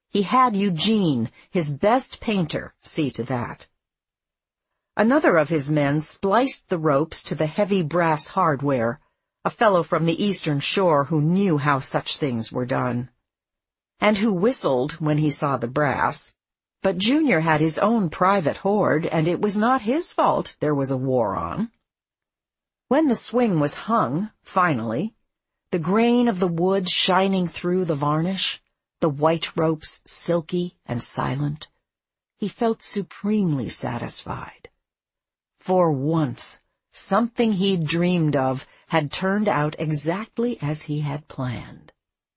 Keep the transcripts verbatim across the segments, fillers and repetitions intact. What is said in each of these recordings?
He had Eugene, his best painter, see to that. Another of his men spliced the ropes to the heavy brass hardware, a fellow from the Eastern Shore who knew how such things were done, and who whistled when he saw the brass. But Junior had his own private hoard, and it was not his fault there was a war on. When the swing was hung, finally, the grain of the wood shining through the varnish, the white ropes silky and silent, he felt supremely satisfied. For once, something he'd dreamed of had turned out exactly as he had planned.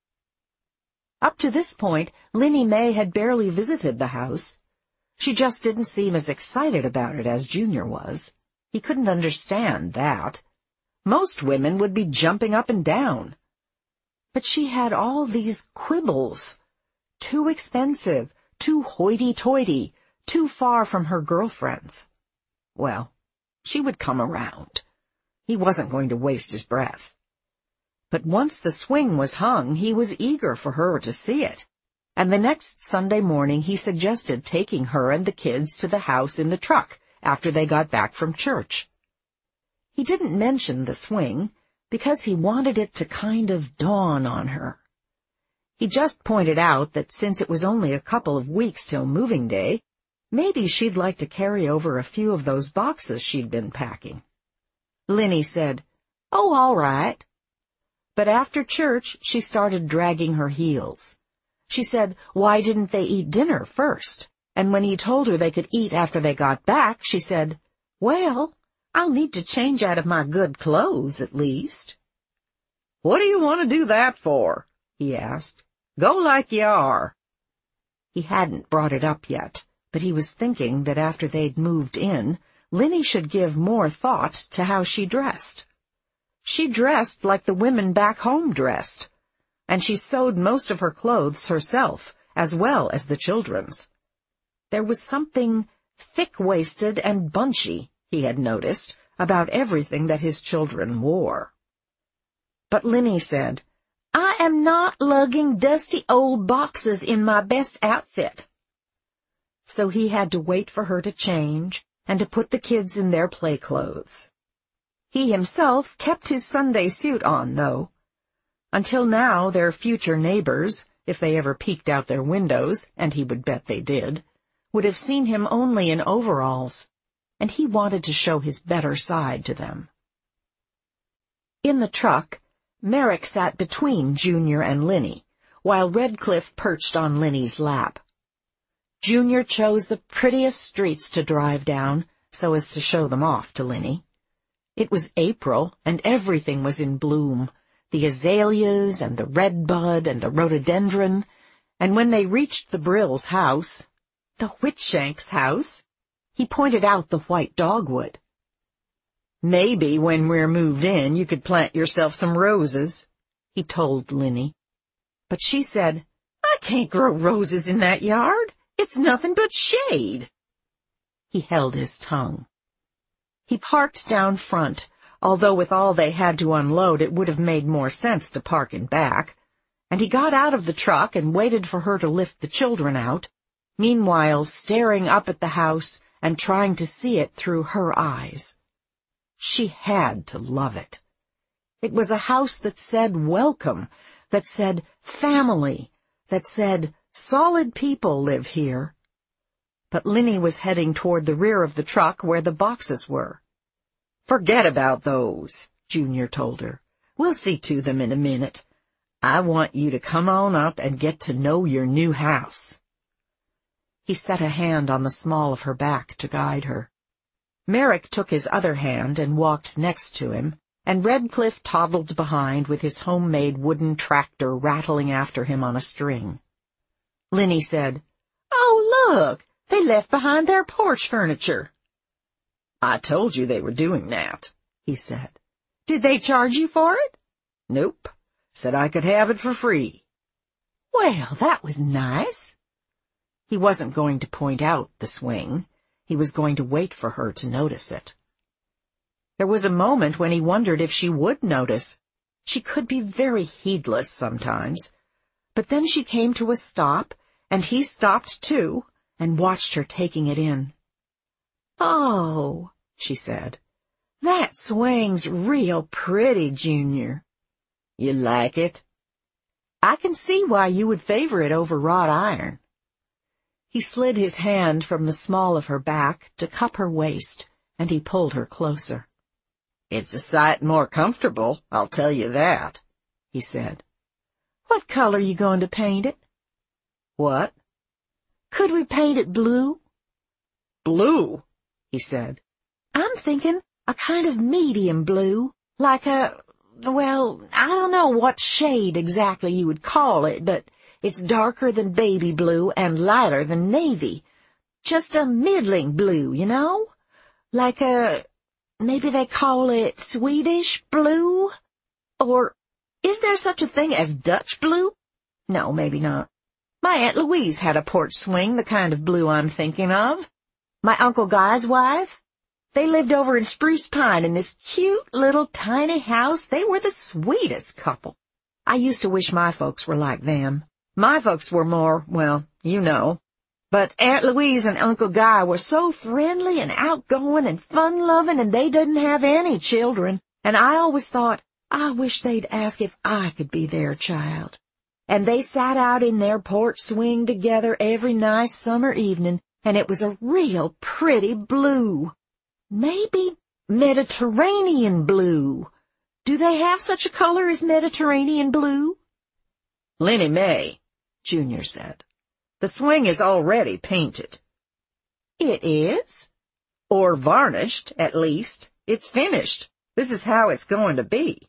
Up to this point, Linnie Mae had barely visited the house. She just didn't seem as excited about it as Junior was. He couldn't understand that. Most women would be jumping up and down. But she had all these quibbles. Too expensive, too hoity-toity, too far from her girlfriends. Well, she would come around. He wasn't going to waste his breath. But once the swing was hung, he was eager for her to see it, and the next Sunday morning he suggested taking her and the kids to the house in the truck after they got back from church. He didn't mention the swing, because he wanted it to kind of dawn on her. He just pointed out that since it was only a couple of weeks till moving day, maybe she'd like to carry over a few of those boxes she'd been packing. Linnie said, "Oh, all right." But after church, she started dragging her heels. She said, why didn't they eat dinner first? And when he told her they could eat after they got back, she said, "Well, I'll need to change out of my good clothes, at least." "What do you want to do that for?" he asked. "Go like you are." He hadn't brought it up yet, but he was thinking that after they'd moved in, Linnie should give more thought to how she dressed. She dressed like the women back home dressed, and she sewed most of her clothes herself, as well as the children's. There was something thick-waisted and bunchy, he had noticed, about everything that his children wore. But Linnie said, "I am not lugging dusty old boxes in my best outfit." So he had to wait for her to change and to put the kids in their play clothes. He himself kept his Sunday suit on, though. Until now, their future neighbors, if they ever peeked out their windows, and he would bet they did, would have seen him only in overalls, and he wanted to show his better side to them. In the truck, Merrick sat between Junior and Linnie, while Redcliffe perched on Linnie's lap. Junior chose the prettiest streets to drive down, so as to show them off to Linnie. It was April, and everything was in bloom, the azaleas and the redbud and the rhododendron, and when they reached the Brills' house, the Whitshanks' house, he pointed out the white dogwood. "Maybe when we're moved in you could plant yourself some roses," he told Linnie. But she said, "I can't grow roses in that yard. It's nothing but shade." He held his tongue. He parked down front, although with all they had to unload it would have made more sense to park in back, and he got out of the truck and waited for her to lift the children out, meanwhile staring up at the house and trying to see it through her eyes. She had to love it. It was a house that said welcome, that said family, that said solid people live here. But Linnie was heading toward the rear of the truck where the boxes were. "Forget about those," Junior told her. "We'll see to them in a minute. I want you to come on up and get to know your new house." He set a hand on the small of her back to guide her. Merrick took his other hand and walked next to him, and Redcliffe toddled behind with his homemade wooden tractor rattling after him on a string. Linnie said, "Oh, look! They left behind their porch furniture." "I told you they were doing that," he said. "Did they charge you for it?" "Nope. Said I could have it for free." "Well, that was nice." He wasn't going to point out the swing. He was going to wait for her to notice it. There was a moment when he wondered if she would notice. She could be very heedless sometimes. But then she came to a stop, and he stopped too and watched her taking it in. "Oh," she said, "that swing's real pretty, Junior." "You like it?" "I can see why you would favor it over wrought iron." He slid his hand from the small of her back to cup her waist, and he pulled her closer. "It's a sight more comfortable, I'll tell you that," he said. "What color you going to paint it?" "What?" "Could we paint it blue?" "Blue?" he said. "I'm thinking a kind of medium blue, like a, well, I don't know what shade exactly you would call it, but it's darker than baby blue and lighter than navy. Just a middling blue, you know? Like a, maybe they call it Swedish blue? Or is there such a thing as Dutch blue? No, maybe not. My Aunt Louise had a porch swing, the kind of blue I'm thinking of. My Uncle Guy's wife. They lived over in Spruce Pine in this cute little tiny house. They were the sweetest couple. I used to wish my folks were like them. My folks were more, well, you know. But Aunt Louise and Uncle Guy were so friendly and outgoing and fun-loving, and they didn't have any children. And I always thought, I wish they'd ask if I could be their child. And they sat out in their porch swing together every nice summer evening, and it was a real pretty blue. Maybe Mediterranean blue. Do they have such a color as Mediterranean blue?" "Linnie Mae," Junior said, "the swing is already painted." "It is?" "Or varnished, at least. It's finished. This is how it's going to be."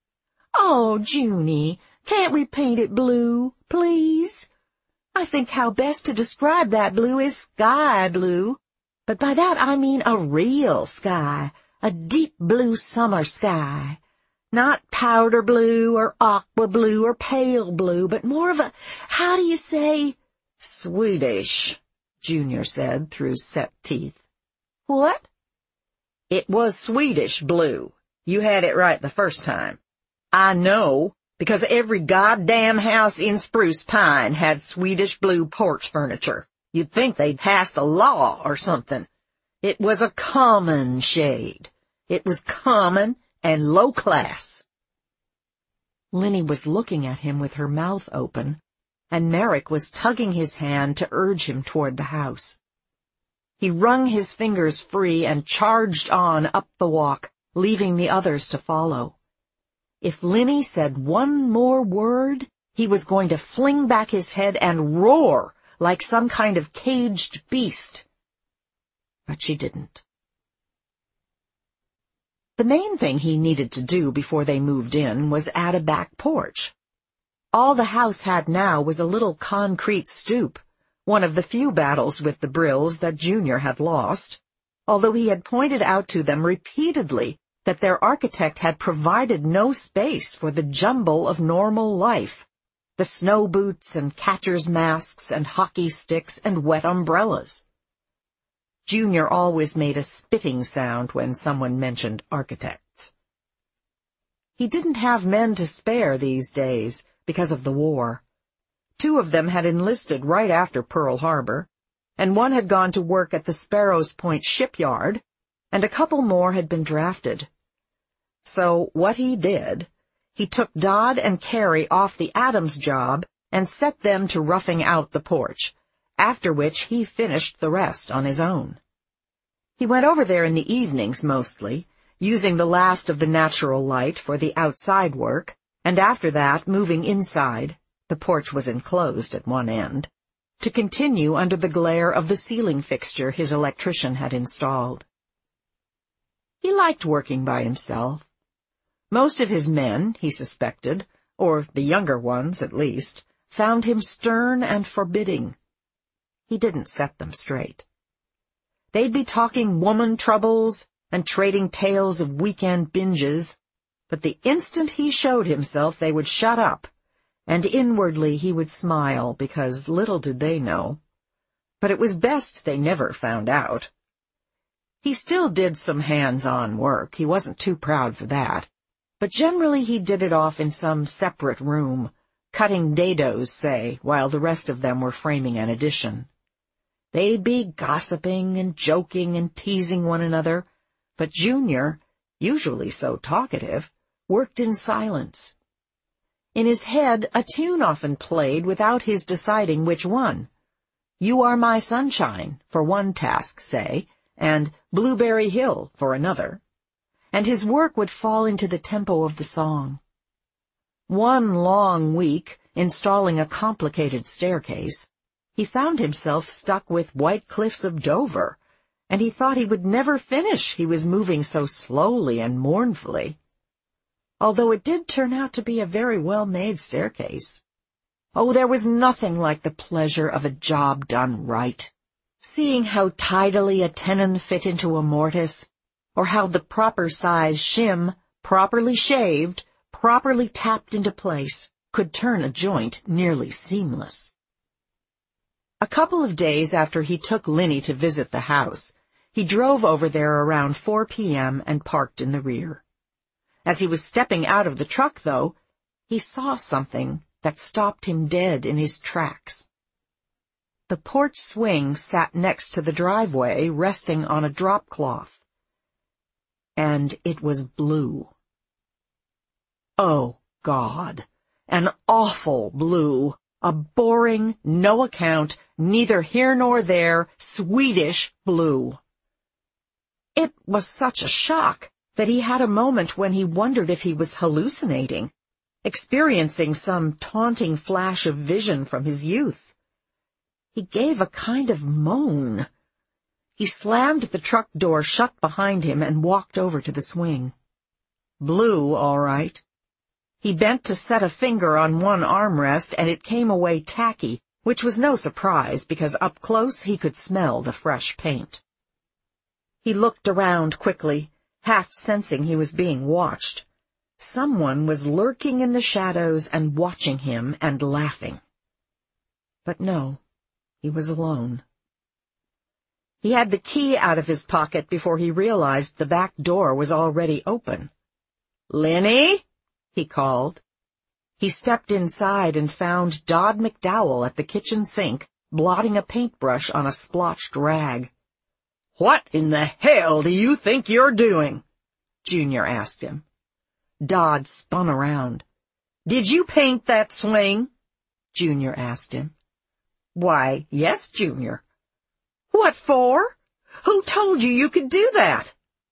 "Oh, Junie, can't we paint it blue, please? I think how best to describe that blue is sky blue. But by that I mean a real sky, a deep blue summer sky. Not powder blue or aqua blue or pale blue, but more of a, how do you say?" "Swedish," Junior said through set teeth. "What?" "It was Swedish blue. You had it right the first time. I know, because every goddamn house in Spruce Pine had Swedish blue porch furniture. You'd think they'd passed a law or something. It was a common shade. It was common and low class." Linnie was looking at him with her mouth open, and Merrick was tugging his hand to urge him toward the house. He wrung his fingers free and charged on up the walk, leaving the others to follow. If Linnie said one more word, he was going to fling back his head and roar like some kind of caged beast. But she didn't. The main thing he needed to do before they moved in was add a back porch. All the house had now was a little concrete stoop, one of the few battles with the Brills that Junior had lost, although he had pointed out to them repeatedly that their architect had provided no space for the jumble of normal life, the snow boots and catcher's masks and hockey sticks and wet umbrellas. Junior always made a spitting sound when someone mentioned architects. He didn't have men to spare these days because of the war. Two of them had enlisted right after Pearl Harbor, and one had gone to work at the Sparrows Point shipyard, and a couple more had been drafted. So what he did, he took Dodd and Carey off the Adams job and set them to roughing out the porch, after which he finished the rest on his own. He went over there in the evenings mostly, using the last of the natural light for the outside work, and after that moving inside, the porch was enclosed at one end, to continue under the glare of the ceiling fixture his electrician had installed. He liked working by himself. Most of his men, he suspected, or the younger ones at least, found him stern and forbidding. He didn't set them straight. They'd be talking woman troubles and trading tales of weekend binges, but the instant he showed himself they would shut up, and inwardly he would smile, because little did they know. But it was best they never found out. He still did some hands-on work, he wasn't too proud for that, but generally he did it off in some separate room, cutting dados, say, while the rest of them were framing an addition. They'd be gossiping and joking and teasing one another, but Junior, usually so talkative, worked in silence. In his head, a tune often played without his deciding which one. You Are My Sunshine, for one task, say, and Blueberry Hill for another, and his work would fall into the tempo of the song. One long week, installing a complicated staircase, he found himself stuck with White Cliffs of Dover, and he thought he would never finish, he was moving so slowly and mournfully. Although it did turn out to be a very well-made staircase. Oh, there was nothing like the pleasure of a job done right. Seeing how tidily a tenon fit into a mortise, or how the proper size shim, properly shaved, properly tapped into place, could turn a joint nearly seamless. A couple of days after he took Linny to visit the house, he drove over there around four p m and parked in the rear. As he was stepping out of the truck, though, he saw something that stopped him dead in his tracks. The porch swing sat next to the driveway, resting on a drop cloth. And it was blue. Oh, God, an awful blue, a boring, no account, neither here nor there, Swedish blue. It was such a shock that he had a moment when he wondered if he was hallucinating, experiencing some taunting flash of vision from his youth. He gave a kind of moan. He slammed the truck door shut behind him and walked over to the swing. Blue, all right. He bent to set a finger on one armrest, and it came away tacky, which was no surprise because up close he could smell the fresh paint. He looked around quickly, half sensing he was being watched. Someone was lurking in the shadows and watching him and laughing. But no, he was alone. He had the key out of his pocket before he realized the back door was already open. "Linny?" he called. He stepped inside and found Dodd McDowell at the kitchen sink, blotting a paintbrush on a splotched rag. "What in the hell do you think you're doing?" Junior asked him. Dodd spun around. "Did you paint that swing?" Junior asked him. "Why, yes, Junior." "What for? Who told you you could do that?"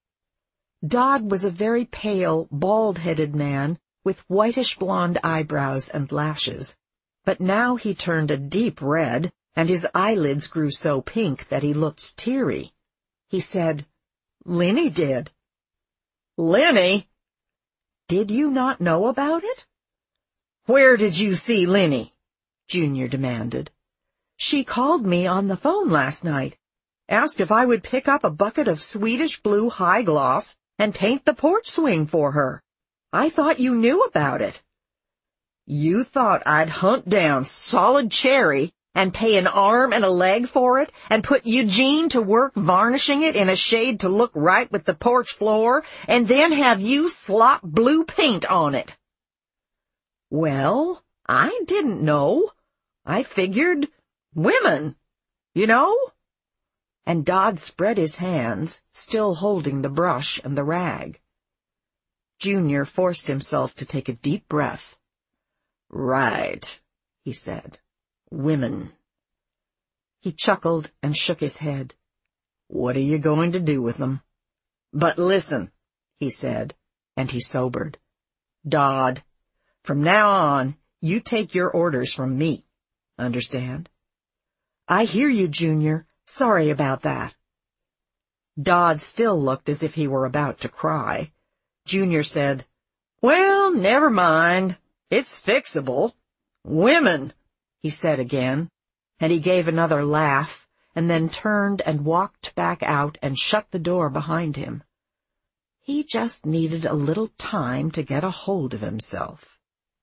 Dodd was a very pale, bald-headed man with whitish-blonde eyebrows and lashes, but now he turned a deep red, and his eyelids grew so pink that he looked teary. He said, "Linny did." "Linny? Did you not know about it?" "Where did you see Linny?" Junior demanded. "She called me on the phone last night, asked if I would pick up a bucket of Swedish blue high gloss and paint the porch swing for her. I thought you knew about it." "You thought I'd hunt down solid cherry and pay an arm and a leg for it, and put Eugene to work varnishing it in a shade to look right with the porch floor, and then have you slop blue paint on it?" "Well, I didn't know. I figured women, you know." And Dodd spread his hands, still holding the brush and the rag. Junior forced himself to take a deep breath. "Right," he said. "Women." He chuckled and shook his head. "What are you going to do with them?" "But listen," he said, and he sobered. "Dodd, from now on, you take your orders from me. Understand?" "I hear you, Junior. Sorry about that." Dodd still looked as if he were about to cry. Junior said, "Well, never mind. It's fixable. Women," he said again, and he gave another laugh, and then turned and walked back out and shut the door behind him. He just needed a little time to get a hold of himself.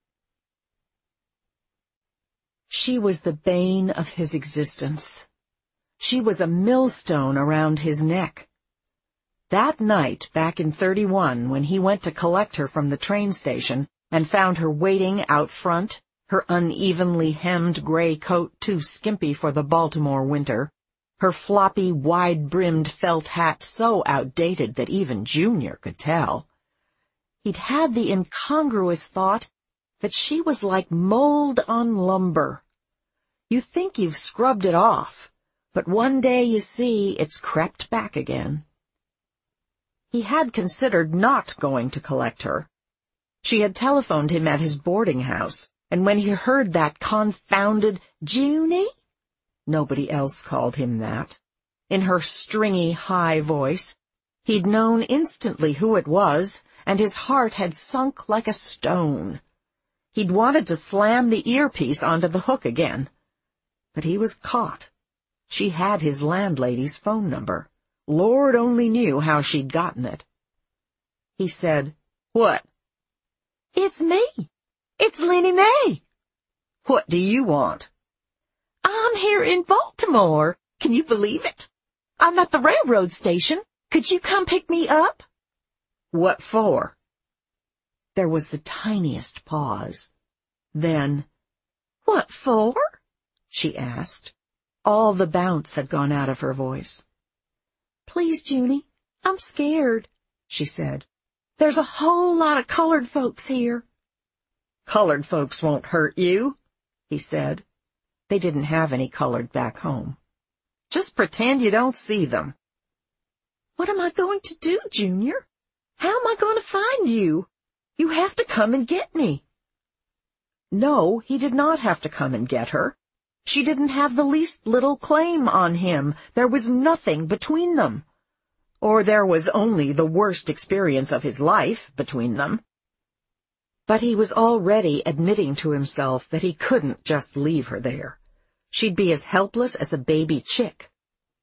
She was the bane of his existence. She was a millstone around his neck. That night, back in thirty-one, when he went to collect her from the train station and found her waiting out front, her unevenly hemmed gray coat too skimpy for the Baltimore winter, her floppy, wide-brimmed felt hat so outdated that even Junior could tell. He'd had the incongruous thought that she was like mold on lumber. You think you've scrubbed it off, but one day you see it's crept back again. He had considered not going to collect her. She had telephoned him at his boarding house, and when he heard that confounded Junie, nobody else called him that, in her stringy, high voice, he'd known instantly who it was, and his heart had sunk like a stone. He'd wanted to slam the earpiece onto the hook again. But he was caught. She had his landlady's phone number. Lord only knew how she'd gotten it. He said, "What?" "It's me. It's Lennie Mae." "What do you want?" "I'm here in Baltimore. Can you believe it? I'm at the railroad station. Could you come pick me up?" "What for?" There was the tiniest pause. Then, "What for?" she asked. All the bounce had gone out of her voice. "Please, Junie, I'm scared," she said. "There's a whole lot of colored folks here." "Colored folks won't hurt you," he said. They didn't have any colored back home. "Just pretend you don't see them." "What am I going to do, Junior? How am I going to find you? You have to come and get me." No, he did not have to come and get her. She didn't have the least little claim on him. There was nothing between them. Or there was only the worst experience of his life between them. But he was already admitting to himself that he couldn't just leave her there. She'd be as helpless as a baby chick.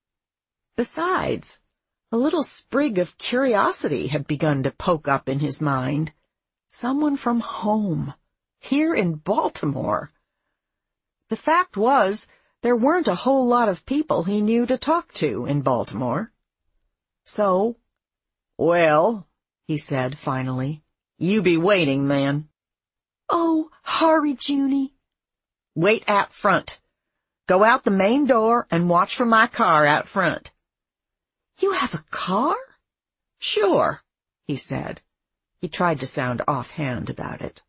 Besides, a little sprig of curiosity had begun to poke up in his mind. Someone from home, here in Baltimore. The fact was, there weren't a whole lot of people he knew to talk to in Baltimore. So, "Well," he said finally, "you be waiting, man." "Oh, hurry, Junie." "Wait out front. Go out the main door and watch for my car out front." "You have a car?" "Sure," he said. He tried to sound offhand about it.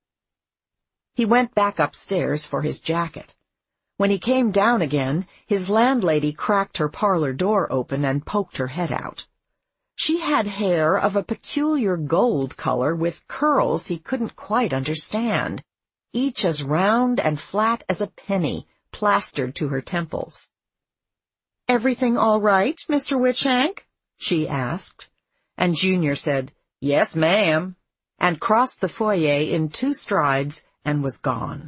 He went back upstairs for his jacket. When he came down again, his landlady cracked her parlor door open and poked her head out. She had hair of a peculiar gold color with curls he couldn't quite understand, each as round and flat as a penny, plastered to her temples. "Everything all right, Mister Whitshank?" she asked, and Junior said, "Yes, ma'am," and crossed the foyer in two strides and was gone.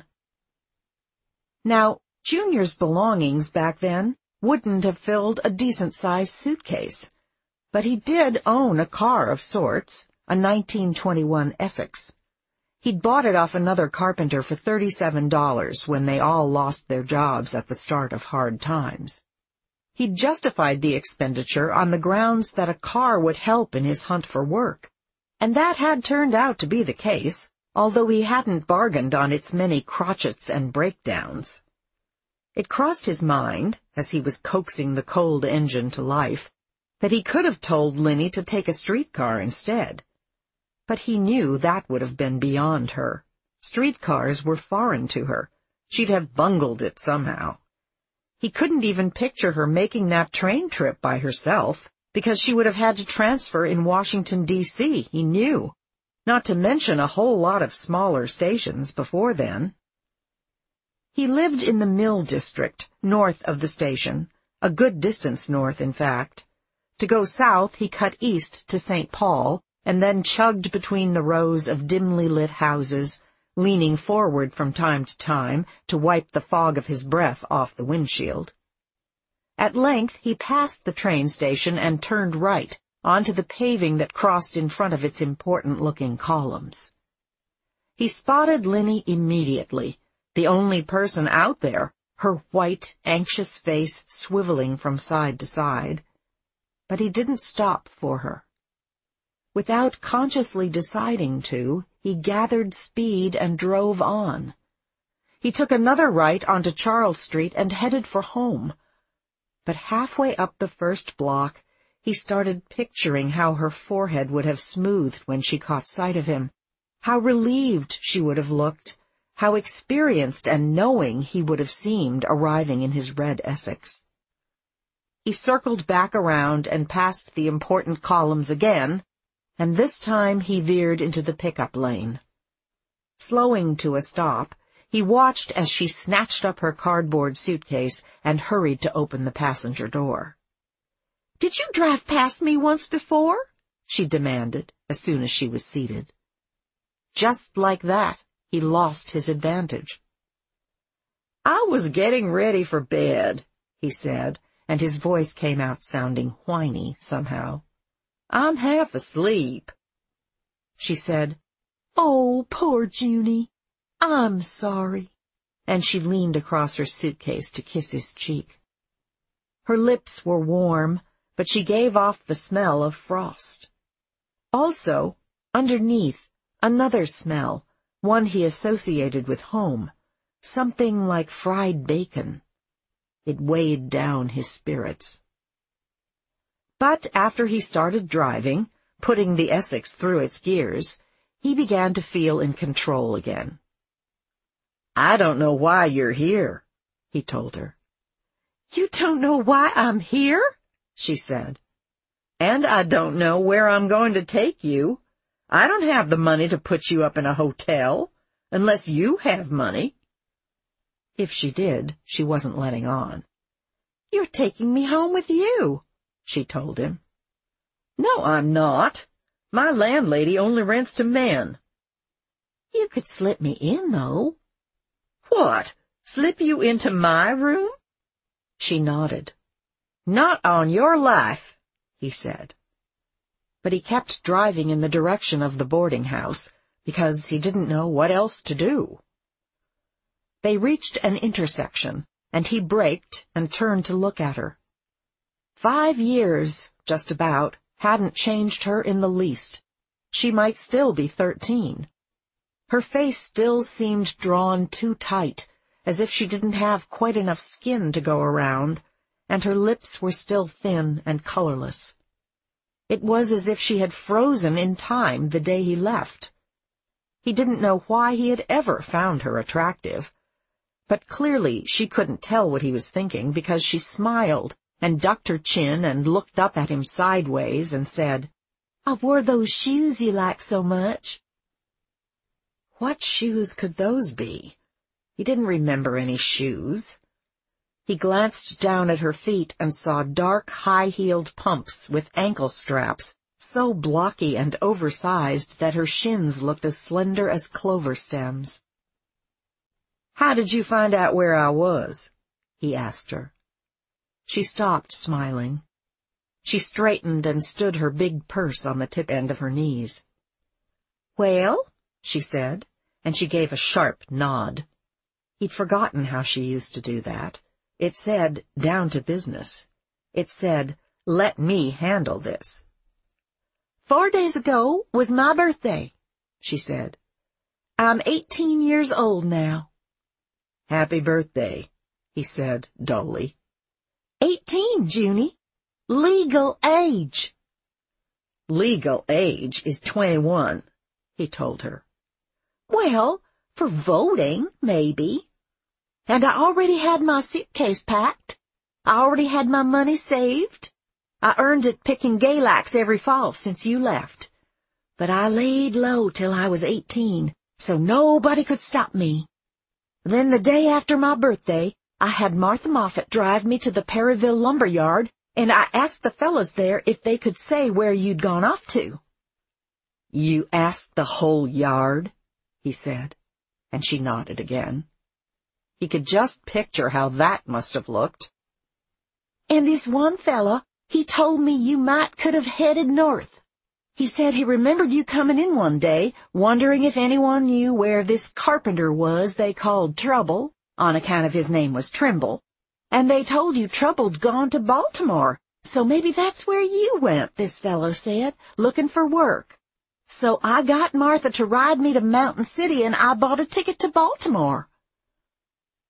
Now, Junior's belongings back then wouldn't have filled a decent-sized suitcase, but he did own a car of sorts, a nineteen twenty-one Essex. He'd bought it off another carpenter for thirty-seven dollars when they all lost their jobs at the start of hard times. He'd justified the expenditure on the grounds that a car would help in his hunt for work, and that had turned out to be the case, although he hadn't bargained on its many crotchets and breakdowns. It crossed his mind, as he was coaxing the cold engine to life, that he could have told Lennie to take a streetcar instead. But he knew that would have been beyond her. Streetcars were foreign to her. She'd have bungled it somehow. He couldn't even picture her making that train trip by herself, because she would have had to transfer in Washington, D C, he knew, not to mention a whole lot of smaller stations before then. He lived in the Mill District, north of the station, a good distance north, in fact. To go south, he cut east to Saint Paul, and then chugged between the rows of dimly lit houses, leaning forward from time to time to wipe the fog of his breath off the windshield. At length he passed the train station and turned right, onto the paving that crossed in front of its important-looking columns. He spotted Lennie immediately, the only person out there, her white, anxious face swiveling from side to side. But he didn't stop for her. Without consciously deciding to, he gathered speed and drove on. He took another right onto Charles Street and headed for home. But halfway up the first block, he started picturing how her forehead would have smoothed when she caught sight of him, how relieved she would have looked, how experienced and knowing he would have seemed arriving in his red Essex. He circled back around and passed the important columns again, and this time he veered into the pickup lane. Slowing to a stop, he watched as she snatched up her cardboard suitcase and hurried to open the passenger door. "Did you drive past me once before?" she demanded as soon as she was seated. Just like that, he lost his advantage. "I was getting ready for bed," he said, and his voice came out sounding whiny somehow. "I'm half asleep." She said, "Oh, poor Junie. I'm sorry," and she leaned across her suitcase to kiss his cheek. Her lips were warm, but she gave off the smell of frost. Also, underneath, another smell, one he associated with home, something like fried bacon. It weighed down his spirits. But after he started driving, putting the Essex through its gears, he began to feel in control again. "I don't know why you're here," he told her. "You don't know why I'm here?" she said. "And I don't know where I'm going to take you. I don't have the money to put you up in a hotel, unless you have money." If she did, she wasn't letting on. "You're taking me home with you," she told him. "No, I'm not. My landlady only rents to men." "You could slip me in, though." "What? Slip you into my room?" She nodded. "Not on your life," he said. But he kept driving in the direction of the boarding house, because he didn't know what else to do. They reached an intersection, and he braked and turned to look at her. Five years, just about, hadn't changed her in the least. She might still be thirteen. Her face still seemed drawn too tight, as if she didn't have quite enough skin to go around, and her lips were still thin and colorless. It was as if she had frozen in time the day he left. He didn't know why he had ever found her attractive, but clearly she couldn't tell what he was thinking because she smiled and ducked her chin and looked up at him sideways and said, "I wore those shoes you like so much." What shoes could those be? He didn't remember any shoes. He glanced down at her feet and saw dark, high-heeled pumps with ankle straps, so blocky and oversized that her shins looked as slender as clover stems. "How did you find out where I was?" he asked her. She stopped smiling. She straightened and stood her big purse on the tip end of her knees. "Well," she said, and she gave a sharp nod. He'd forgotten how she used to do that. It said, "Down to business." It said, "Let me handle this." "Four days ago was my birthday," she said. "I'm eighteen years old now." "Happy birthday," he said dully. "Eighteen, Junie. Legal age." "Legal age is twenty-one, he told her. "Well, for voting, maybe. And I already had my suitcase packed. I already had my money saved. I earned it picking Galax every fall since you left. But I laid low till I was eighteen, so nobody could stop me. Then the day after my birthday, I had Martha Moffat drive me to the Perryville lumber yard, and I asked the fellows there if they could say where you'd gone off to." "You asked the whole yard?" he said, and she nodded again. He could just picture how that must have looked. "And this one fella, he told me you might could have headed north. He said he remembered you coming in one day, wondering if anyone knew where this carpenter was they called Trouble, on account of his name was Trimble, and they told you Trouble'd gone to Baltimore, so maybe that's where you went, this fellow said, looking for work. So I got Martha to ride me to Mountain City, and I bought a ticket to Baltimore."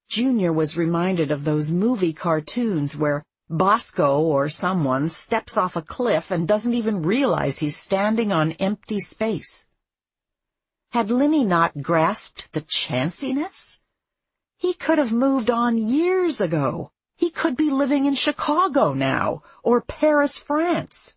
Junior was reminded of those movie cartoons where Bosco or someone steps off a cliff and doesn't even realize he's standing on empty space. Had Linny not grasped the chanciness? He could have moved on years ago. He could be living in Chicago now, or Paris, France.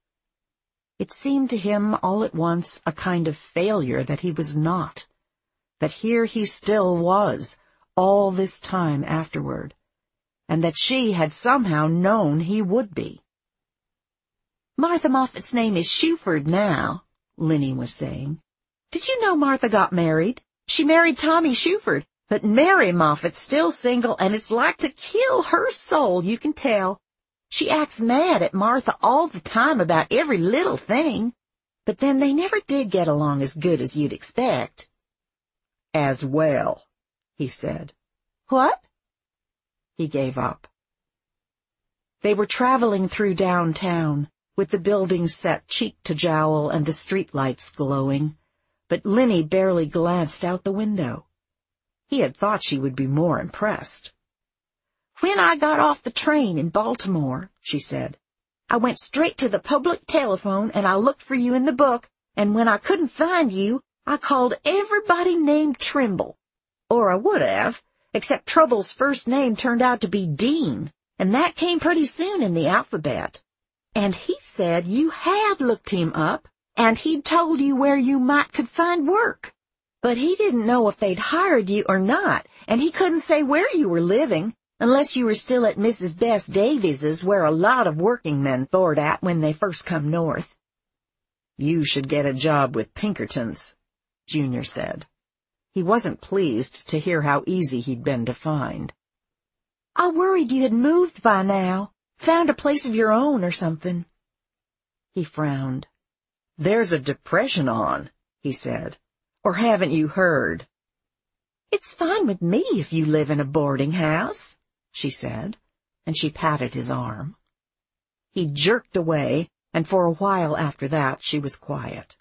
It seemed to him all at once a kind of failure that he was not, that here he still was, all this time afterward, and that she had somehow known he would be. "Martha Moffat's name is Shuford now," Linny was saying. "Did you know Martha got married? She married Tommy Shuford, but Mary Moffat's still single, and it's like to kill her soul, you can tell. She acts mad at Martha all the time about every little thing, but then they never did get along as good as you'd expect." "As well," he said. "What?" He gave up. They were traveling through downtown, with the buildings set cheek to jowl and the street lights glowing, but Linny barely glanced out the window. He had thought she would be more impressed. "When I got off the train in Baltimore," she said, "I went straight to the public telephone and I looked for you in the book, and when I couldn't find you, I called everybody named Trimble. Or I would have, except Trouble's first name turned out to be Dean, and that came pretty soon in the alphabet. And he said you had looked him up, and he'd told you where you might could find work. But he didn't know if they'd hired you or not, and he couldn't say where you were living, unless you were still at Missus Bess Davies's, where a lot of working men thored at when they first come north." "You should get a job with Pinkertons," Junior said. He wasn't pleased to hear how easy he'd been to find. "I worried you had moved by now, found a place of your own or something." He frowned. "There's a depression on," he said. "Or haven't you heard?" "It's fine with me if you live in a boarding house," she said, and she patted his arm. He jerked away, and for a while after that she was quiet.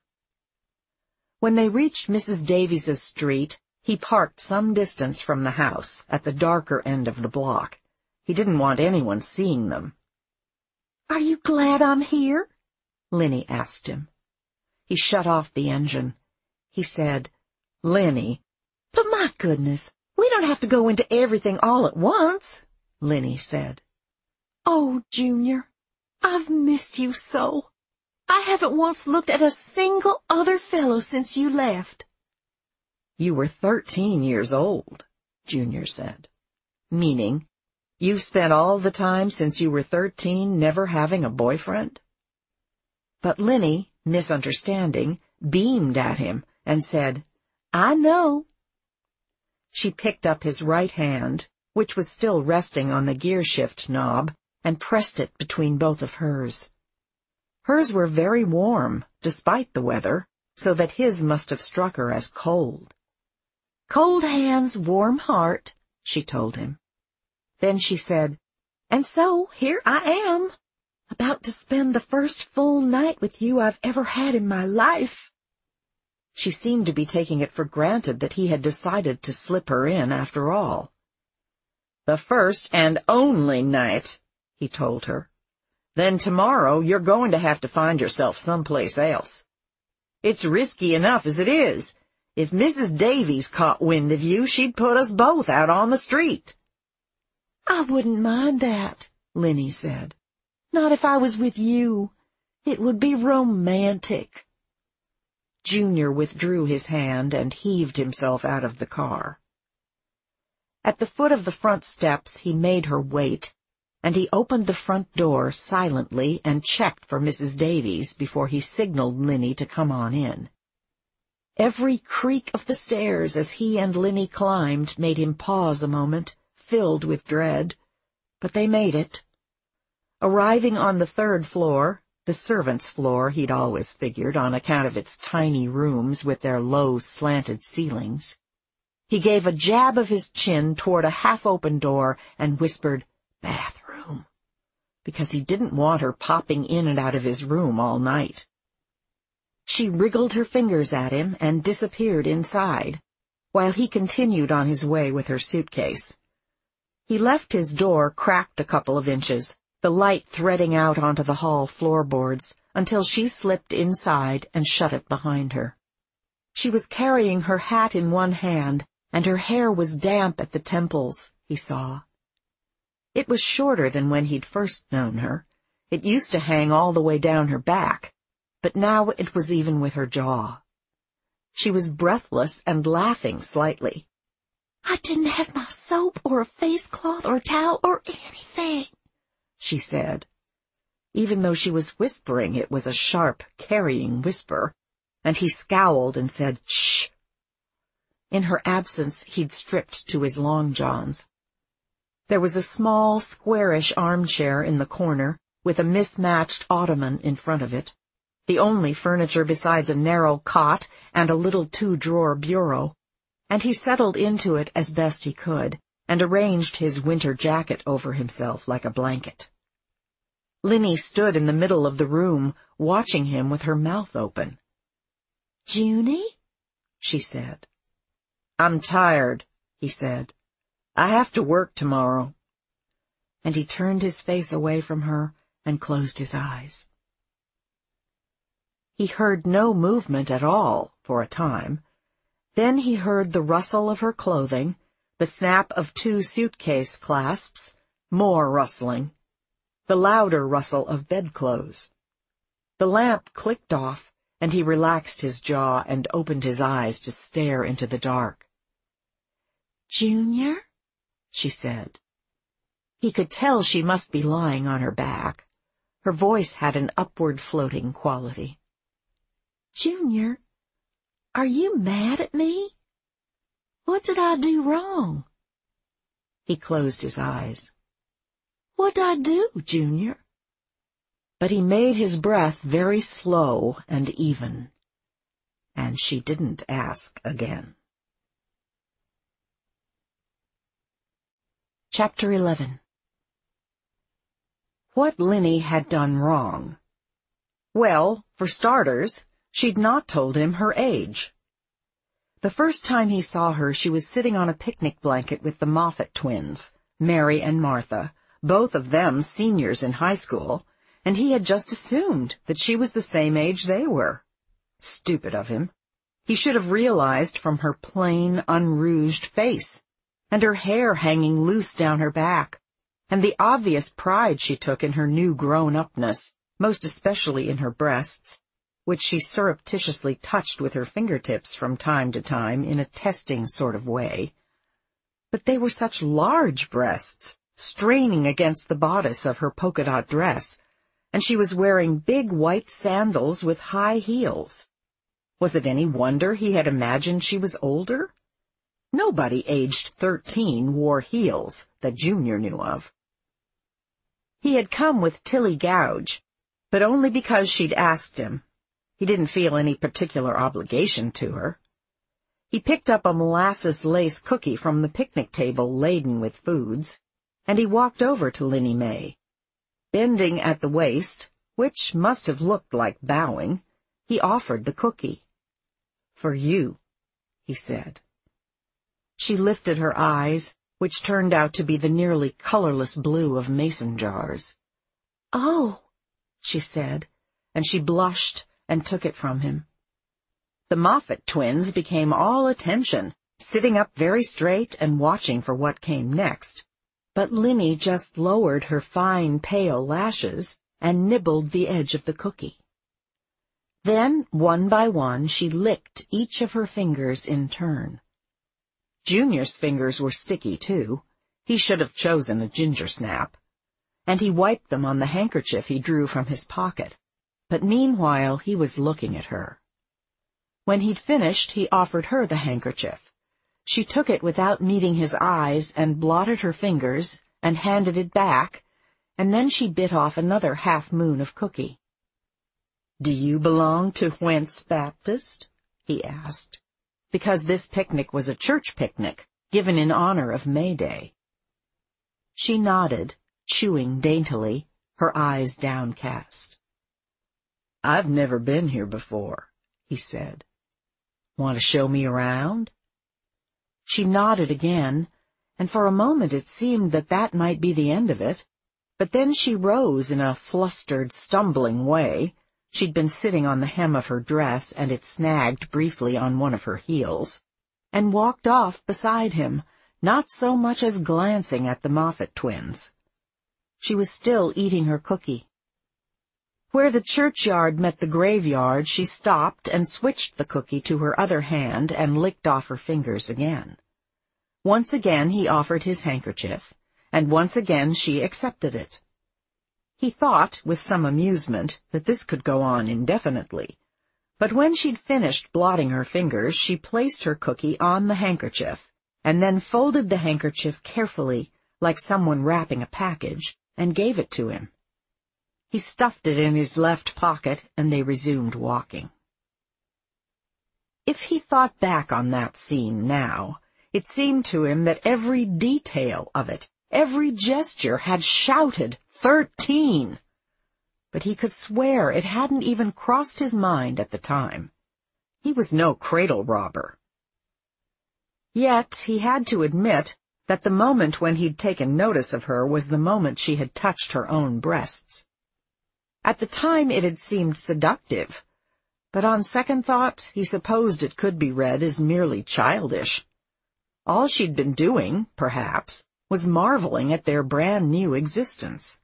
When they reached Missus Davies's street, he parked some distance from the house, at the darker end of the block. He didn't want anyone seeing them. "Are you glad I'm here?" Linny asked him. He shut off the engine. He said, "Linny." "But my goodness, we don't have to go into everything all at once," Linny said. "Oh, Junior, I've missed you so. I haven't once looked at a single other fellow since you left." "You were thirteen years old," Junior said. "Meaning, you've spent all the time since you were thirteen never having a boyfriend?" But Linny, misunderstanding, beamed at him and said, "I know." She picked up his right hand, which was still resting on the gear-shift knob, and pressed it between both of hers. Hers were very warm, despite the weather, so that his must have struck her as cold. "Cold hands, warm heart," she told him. Then she said, "And so here I am, about to spend the first full night with you I've ever had in my life." She seemed to be taking it for granted that he had decided to slip her in after all. "The first and only night," he told her. "Then tomorrow you're going to have to find yourself someplace else. It's risky enough as it is. If Missus Davies caught wind of you, she'd put us both out on the street." "I wouldn't mind that," Linny said. "Not if I was with you. It would be romantic." Junior withdrew his hand and heaved himself out of the car. At the foot of the front steps he made her wait, and he opened the front door silently and checked for Missus Davies before he signaled Linny to come on in. Every creak of the stairs as he and Linny climbed made him pause a moment, filled with dread, but they made it. Arriving on the third floor, the servants' floor he'd always figured on account of its tiny rooms with their low, slanted ceilings, he gave a jab of his chin toward a half-open door and whispered, "Bathroom," because he didn't want her popping in and out of his room all night. She wriggled her fingers at him and disappeared inside. while he continued on his way with her suitcase. He left his door cracked a couple of inches, the light threading out onto the hall floorboards, until she slipped inside and shut it behind her. She was carrying her hat in one hand, and her hair was damp at the temples, he saw. It was shorter than when he'd first known her. It used to hang all the way down her back, but now it was even with her jaw. She was breathless and laughing slightly. "I didn't have my soap or a face cloth or a towel or anything," she said. Even though she was whispering, it was a sharp, carrying whisper, and he scowled and said, "Shh." In her absence, he'd stripped to his long johns. There was a small, squarish armchair in the corner, with a mismatched ottoman in front of it, the only furniture besides a narrow cot and a little two-drawer bureau, and he settled into it as best he could, and arranged his winter jacket over himself like a blanket. Linny stood in the middle of the room, watching him with her mouth open. "Junie?" she said. "I'm tired," he said. "I have to work tomorrow." And he turned his face away from her and closed his eyes. He heard no movement at all for a time. Then he heard the rustle of her clothing, the snap of two suitcase clasps, more rustling, the louder rustle of bedclothes. The lamp clicked off, and he relaxed his jaw and opened his eyes to stare into the dark. "Junior?" she said. He could tell she must be lying on her back. Her voice had an upward floating quality. "Junior, are you mad at me? What did I do wrong?" He closed his eyes. "What'd I do, Junior?" But he made his breath very slow and even, and she didn't ask again. Chapter eleven. What Linny had done wrong. Well, for starters, she'd not told him her age. The first time he saw her, she was sitting on a picnic blanket with the Moffat twins, Mary and Martha, both of them seniors in high school, and he had just assumed that she was the same age they were. Stupid of him. He should have realized from her plain, unrouged face, and her hair hanging loose down her back, and the obvious pride she took in her new grown-upness, most especially in her breasts, which she surreptitiously touched with her fingertips from time to time in a testing sort of way. But they were such large breasts, straining against the bodice of her polka-dot dress, and she was wearing big white sandals with high heels. Was it any wonder he had imagined she was older? Nobody aged thirteen wore heels that Junior knew of. He had come with Tilly Gouge, but only because she'd asked him. He didn't feel any particular obligation to her. He picked up a molasses lace cookie from the picnic table laden with foods, and he walked over to Linny May. Bending at the waist, which must have looked like bowing, he offered the cookie. "For you," he said. She lifted her eyes, which turned out to be the nearly colorless blue of mason jars. "Oh," she said, and she blushed and took it from him. The Moffat twins became all attention, sitting up very straight and watching for what came next, but Linny just lowered her fine, pale lashes and nibbled the edge of the cookie. Then, one by one, she licked each of her fingers in turn. Junior's fingers were sticky, too. He should have chosen a ginger snap. And he wiped them on the handkerchief he drew from his pocket. But meanwhile he was looking at her. When he'd finished, he offered her the handkerchief. She took it without meeting his eyes and blotted her fingers and handed it back, and then she bit off another half-moon of cookie. "Do you belong to Wentz Baptist?" he asked, because this picnic was a church picnic, given in honor of May Day. She nodded, chewing daintily, her eyes downcast. "I've never been here before," he said. "Want to show me around?" She nodded again, and for a moment it seemed that that might be the end of it. But then she rose in a flustered, stumbling way. She'd been sitting on the hem of her dress, and it snagged briefly on one of her heels, and walked off beside him, not so much as glancing at the Moffat twins. She was still eating her cookie. Where the churchyard met the graveyard, she stopped and switched the cookie to her other hand and licked off her fingers again. Once again he offered his handkerchief, and once again she accepted it. He thought, with some amusement, that this could go on indefinitely. But when she'd finished blotting her fingers, she placed her cookie on the handkerchief, and then folded the handkerchief carefully, like someone wrapping a package, and gave it to him. He stuffed it in his left pocket, and they resumed walking. If he thought back on that scene now, it seemed to him that every detail of it, every gesture, had shouted thirteen. But he could swear it hadn't even crossed his mind at the time. He was no cradle robber. Yet he had to admit that the moment when he'd taken notice of her was the moment she had touched her own breasts. At the time it had seemed seductive, but on second thought he supposed it could be read as merely childish. All she'd been doing, perhaps, was marveling at their brand-new existence.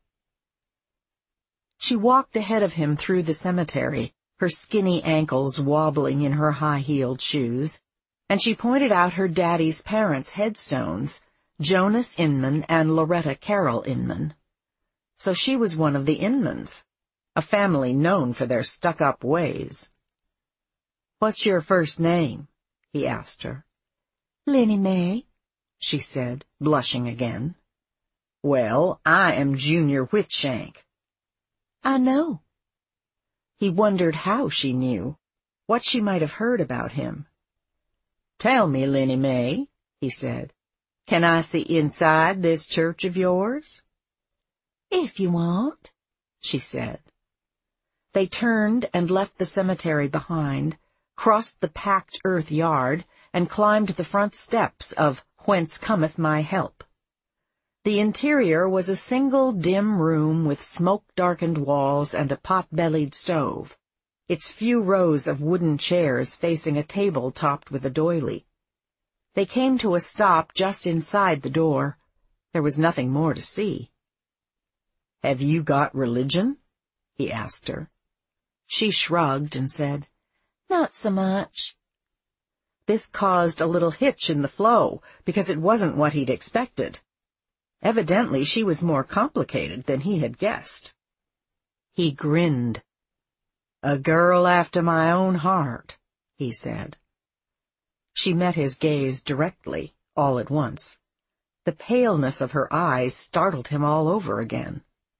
She walked ahead of him through the cemetery, her skinny ankles wobbling in her high-heeled shoes, and she pointed out her daddy's parents' headstones, Jonas Inman and Loretta Carroll Inman. So she was one of the Inmans, a family known for their stuck-up ways. "What's your first name?" he asked her. "Lenny May," she said, blushing again. "Well, I am Junior Whitshank." "I know." He wondered how she knew, what she might have heard about him. "Tell me, Lenny May," he said, "can I see inside this church of yours?" "If you want," she said. They turned and left the cemetery behind, crossed the packed earth yard, and climbed the front steps of Whence Cometh My Help. The interior was a single dim room with smoke-darkened walls and a pot-bellied stove, its few rows of wooden chairs facing a table topped with a doily. They came to a stop just inside the door. There was nothing more to see. "Have you got religion?" he asked her. She shrugged and said, "Not so much." This caused a little hitch in the flow, because it wasn't what he'd expected. Evidently she was more complicated than he had guessed. He grinned. "A girl after my own heart," he said. She met his gaze directly, all at once. The paleness of her eyes startled him all over again.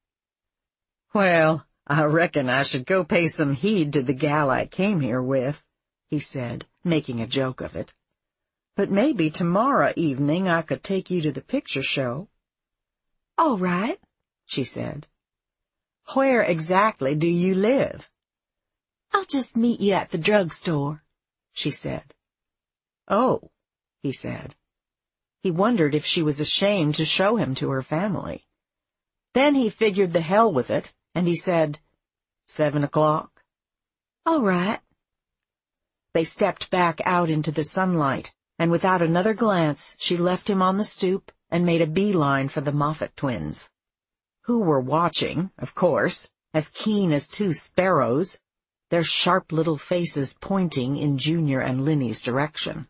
"Well, I reckon I should go pay some heed to the gal I came here with," he said, making a joke of it. "But maybe tomorrow evening I could take you to the picture show." "All right," she said. "Where exactly do you live?" "I'll just meet you at the drugstore," she said. "Oh," he said. He wondered if she was ashamed to show him to her family. Then he figured the hell with it, and he said, "Seven o'clock." "All right." They stepped back out into the sunlight, and without another glance she left him on the stoop and made a beeline for the Moffat twins, who were watching, of course, as keen as two sparrows, their sharp little faces pointing in Junior and Linny's direction.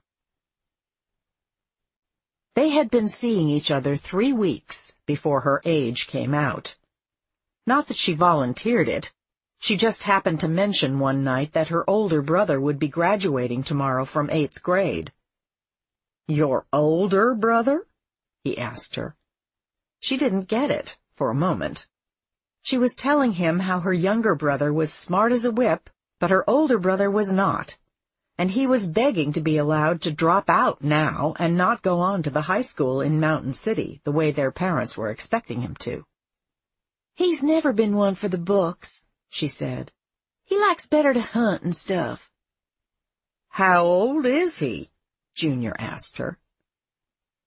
They had been seeing each other three weeks before her age came out. Not that she volunteered it. She just happened to mention one night that her older brother would be graduating tomorrow from eighth grade. "Your older brother?" he asked her. She didn't get it, for a moment. She was telling him how her younger brother was smart as a whip, but her older brother was not, and he was begging to be allowed to drop out now and not go on to the high school in Mountain City the way their parents were expecting him to. "He's never been one for the books," she said. "He likes better to hunt and stuff." "How old is he?" Junior asked her.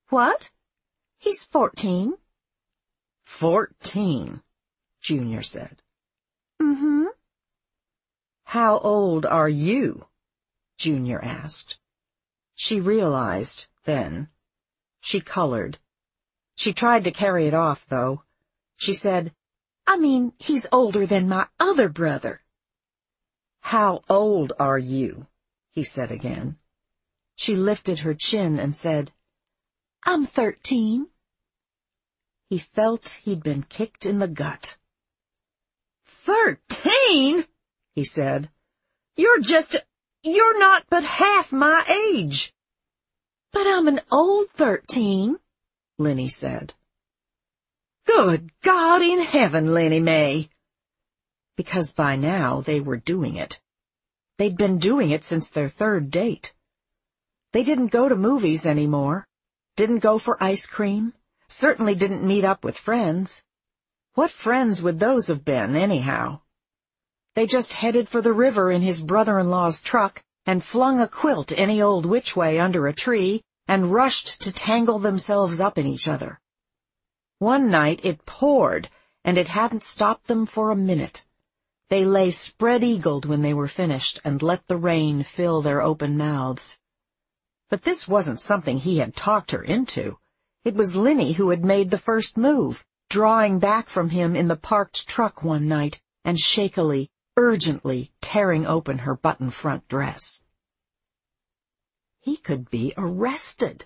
What? He's fourteen. Fourteen, Junior said. Mm-hmm. How old are you? Junior asked. She realized, then. She colored. She tried to carry it off, though. She said, I mean, he's older than my other brother. How old are you? He said again. She lifted her chin and said, I'm thirteen. He felt he'd been kicked in the gut. Thirteen? He said. You're just, you're not but half my age. But I'm an old thirteen, Lenny said. Good God in heaven, Lenny May. Because by now they were doing it. They'd been doing it since their third date. They didn't go to movies anymore, didn't go for ice cream, certainly didn't meet up with friends. What friends would those have been, anyhow? They just headed for the river in his brother-in-law's truck and flung a quilt any old which way under a tree and rushed to tangle themselves up in each other. One night it poured, and it hadn't stopped them for a minute. They lay spread-eagled when they were finished and let the rain fill their open mouths. But this wasn't something he had talked her into. It was Lenny who had made the first move, drawing back from him in the parked truck one night and shakily, urgently tearing open her button-front dress. He could be arrested.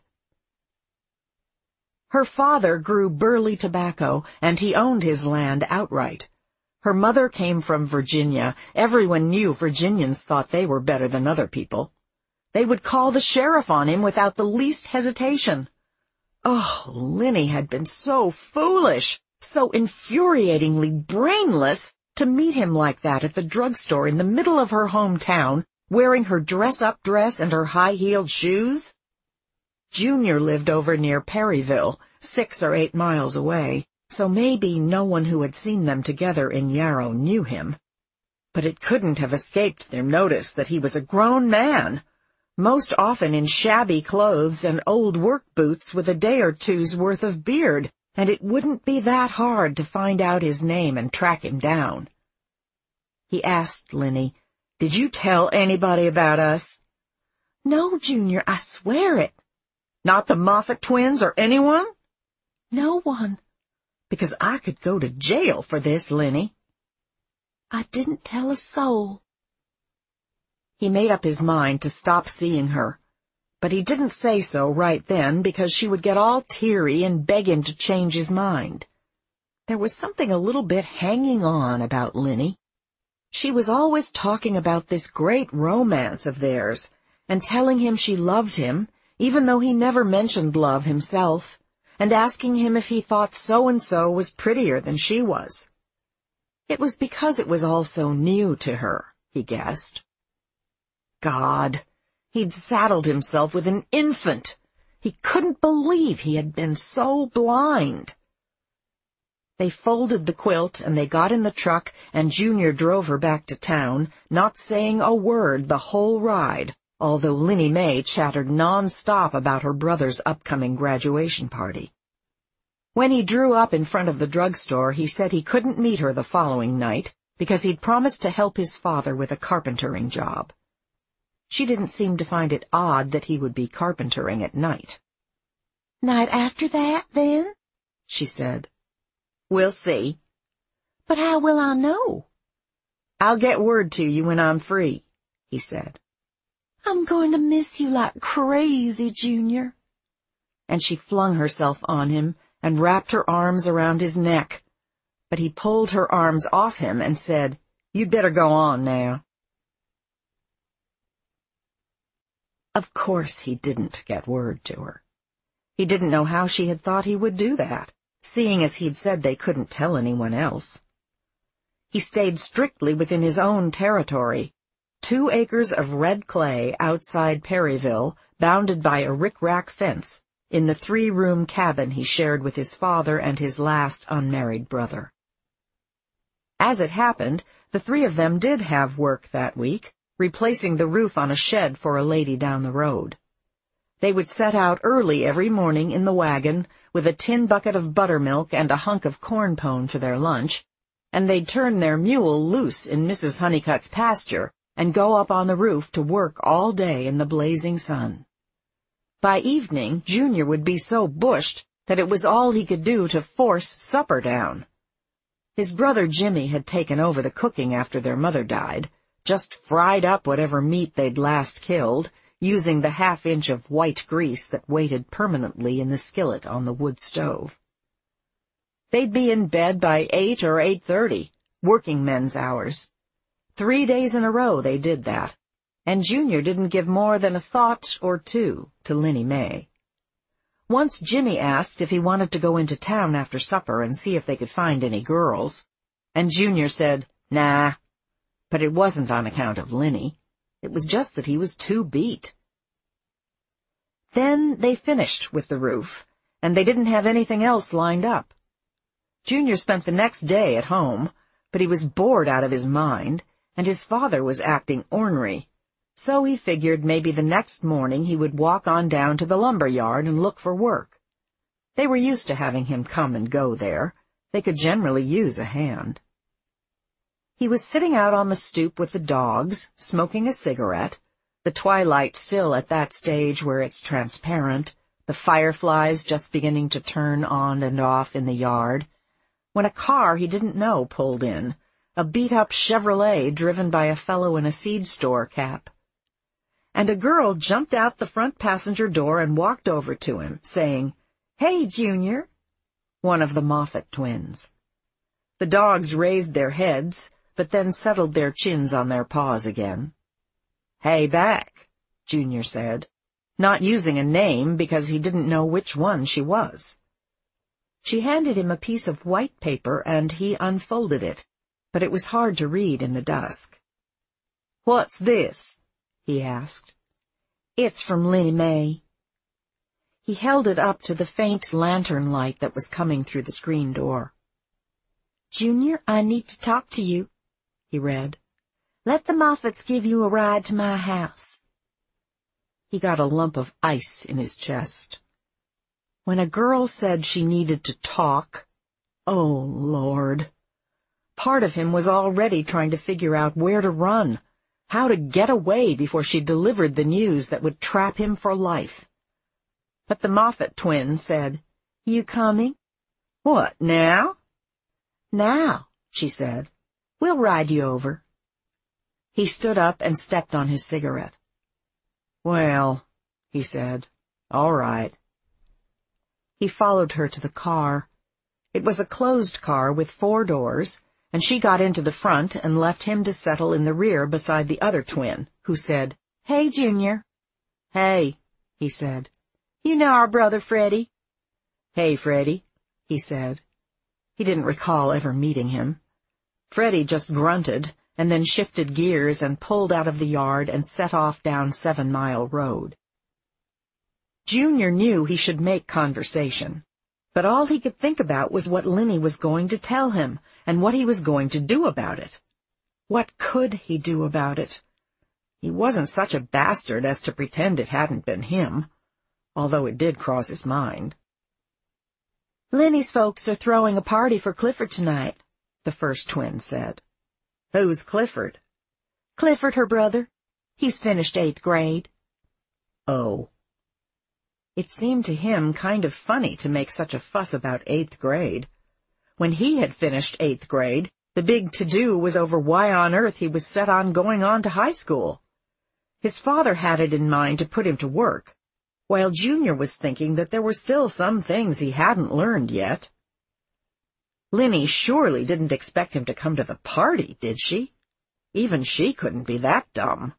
Her father grew burley tobacco, and he owned his land outright. Her mother came from Virginia. Everyone knew Virginians thought they were better than other people. They would call the sheriff on him without the least hesitation. Oh, Lenny had been so foolish, so infuriatingly brainless, to meet him like that at the drugstore in the middle of her hometown, wearing her dress-up dress and her high-heeled shoes. Junior lived over near Perryville, six or eight miles away, so maybe no one who had seen them together in Yarrow knew him. But it couldn't have escaped their notice that he was a grown man, most often in shabby clothes and old work boots with a day or two's worth of beard, and it wouldn't be that hard to find out his name and track him down. He asked Lenny, Did you tell anybody about us? No, Junior, I swear it. Not the Moffat twins or anyone? No one. Because I could go to jail for this, Lenny. I didn't tell a soul. He made up his mind to stop seeing her, but he didn't say so right then because she would get all teary and beg him to change his mind. There was something a little bit hanging on about Lenny. She was always talking about this great romance of theirs, and telling him she loved him, even though he never mentioned love himself, and asking him if he thought so-and-so was prettier than she was. It was because it was all so new to her, he guessed. God, he'd saddled himself with an infant. He couldn't believe he had been so blind. They folded the quilt and they got in the truck, and Junior drove her back to town, not saying a word the whole ride, although Lenny May chattered non-stop about her brother's upcoming graduation party. When he drew up in front of the drugstore, he said he couldn't meet her the following night because he'd promised to help his father with a carpentering job. She didn't seem to find it odd that he would be carpentering at night. Night after that, then? She said. We'll see. But how will I know? I'll get word to you when I'm free, he said. I'm going to miss you like crazy, Junior. And she flung herself on him and wrapped her arms around his neck. But he pulled her arms off him and said, You'd better go on now. Of course he didn't get word to her. He didn't know how she had thought he would do that, seeing as he'd said they couldn't tell anyone else. He stayed strictly within his own territory, two acres of red clay outside Perryville, bounded by a rick-rack fence, in the three-room cabin he shared with his father and his last unmarried brother. As it happened, the three of them did have work that week, replacing the roof on a shed for a lady down the road. They would set out early every morning in the wagon with a tin bucket of buttermilk and a hunk of corn pone for their lunch, and they'd turn their mule loose in Missus Honeycutt's pasture and go up on the roof to work all day in the blazing sun. By evening, Junior would be so bushed that it was all he could do to force supper down. His brother Jimmy had taken over the cooking after their mother died, just fried up whatever meat they'd last killed, using the half-inch of white grease that waited permanently in the skillet on the wood stove. They'd be in bed by eight or eight-thirty, working men's hours. Three days in a row they did that, and Junior didn't give more than a thought or two to Linnie Mae. Once Jimmy asked if he wanted to go into town after supper and see if they could find any girls, and Junior said, nah, but it wasn't on account of Linnie. It was just that he was too beat. Then they finished with the roof, and they didn't have anything else lined up. Junior spent the next day at home, but he was bored out of his mind, and his father was acting ornery. So he figured maybe the next morning he would walk on down to the lumber yard and look for work. They were used to having him come and go there. They could generally use a hand. He was sitting out on the stoop with the dogs, smoking a cigarette, the twilight still at that stage where it's transparent, the fireflies just beginning to turn on and off in the yard, when a car he didn't know pulled in, a beat-up Chevrolet driven by a fellow in a seed store cap. And a girl jumped out the front passenger door and walked over to him, saying, "Hey, Junior," one of the Moffett twins. The dogs raised their heads, but then settled their chins on their paws again. "Hey back," Junior said, not using a name because he didn't know which one she was. She handed him a piece of white paper, and he unfolded it, but it was hard to read in the dusk. "What's this?" he asked. "It's from Linnie Mae." He held it up to the faint lantern light that was coming through the screen door. "Junior, I need to talk to you," he read. "Let the Moffetts give you a ride to my house." He got a lump of ice in his chest. When a girl said she needed to talk, oh, Lord. Part of him was already trying to figure out where to run, how to get away before she delivered the news that would trap him for life. But the Moffett twins said, "You coming?" "What, now?" "Now," she said. "We'll ride you over." He stood up and stepped on his cigarette. "Well," he said, "all right." He followed her to the car. It was a closed car with four doors, and she got into the front and left him to settle in the rear beside the other twin, who said, "Hey, Junior." "Hey," he said. "You know our brother Freddie?" "Hey, Freddie," he said. He didn't recall ever meeting him. Freddie just grunted, and then shifted gears and pulled out of the yard and set off down Seven Mile Road. Junior knew he should make conversation, but all he could think about was what Linnie was going to tell him, and what he was going to do about it. What could he do about it? He wasn't such a bastard as to pretend it hadn't been him, although it did cross his mind. "Linnie's folks are throwing a party for Clifford tonight," the first twin said. "Who's Clifford?" "Clifford, her brother. He's finished eighth grade." "Oh." It seemed to him kind of funny to make such a fuss about eighth grade. When he had finished eighth grade, the big to-do was over why on earth he was set on going on to high school. His father had it in mind to put him to work, while Junior was thinking that there were still some things he hadn't learned yet. Linnie surely didn't expect him to come to the party, did she? Even she couldn't be that dumb.